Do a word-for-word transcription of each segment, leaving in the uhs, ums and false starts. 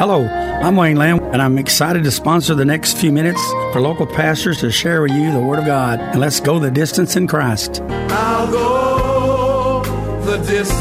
Hello, I'm Wayne Lamb, and I'm excited to sponsor the next few minutes for local pastors to share with you the Word of God. And let's go the distance in Christ. I'll go the distance.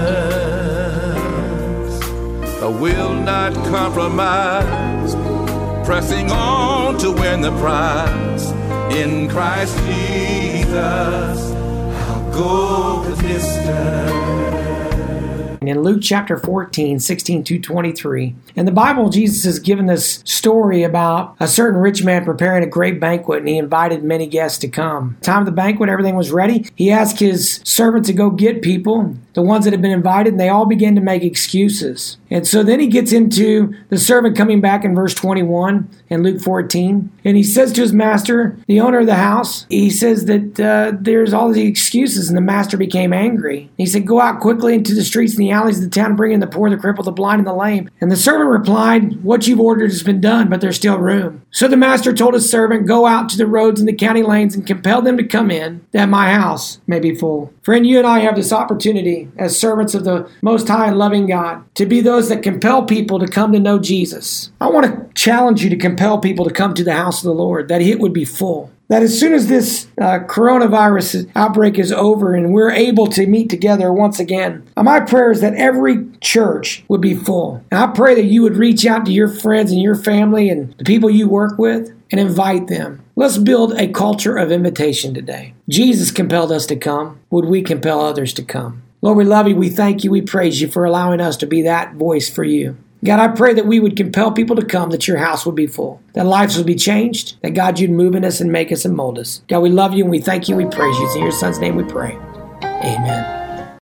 I will not compromise. Pressing on to win the prize. In Christ Jesus, I'll go the distance. In Luke chapter fourteen, sixteen to twenty-three. In the Bible, Jesus has given this story about a certain rich man preparing a great banquet, and he invited many guests to come. Time of the banquet, everything was ready. He asked his servant to go get people, the ones that had been invited, and they all began to make excuses. And so then he gets into the servant coming back in verse twenty-one in Luke fourteen, and he says to his master, the owner of the house, he says that uh, there's all these excuses, and the master became angry. He said, go out quickly into the streets and the alleys of the town, bring in the poor, the crippled, the blind, and the lame. And the servant replied, what you've ordered has been done, but there's still room. So the master told his servant, go out to the roads and the county lanes and compel them to come in, that my house may be full. Friend, you and I have this opportunity as servants of the Most High and loving God to be those that compel people to come to know Jesus. I want to challenge you to compel people to come to the house of the Lord, that it would be full. That as soon as this uh, coronavirus outbreak is over and we're able to meet together once again, my prayer is that every church would be full. And I pray that you would reach out to your friends and your family and the people you work with and invite them. Let's build a culture of invitation today. Jesus compelled us to come. Would we compel others to come? Lord, we love you. We thank you. We praise you for allowing us to be that voice for you. God, I pray that we would compel people to come, that your house would be full, that lives would be changed, that God, you'd move in us and make us and mold us. God, we love you and we thank you. We praise you. It's in your son's name we pray. Amen.